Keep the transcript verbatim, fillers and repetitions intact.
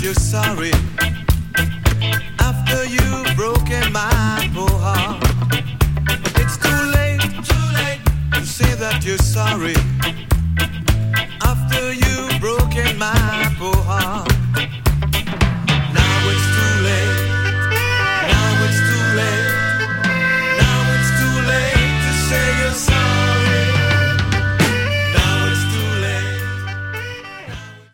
you're sorry after you've broken my poor heart. It's too late, too late to say that you're sorry.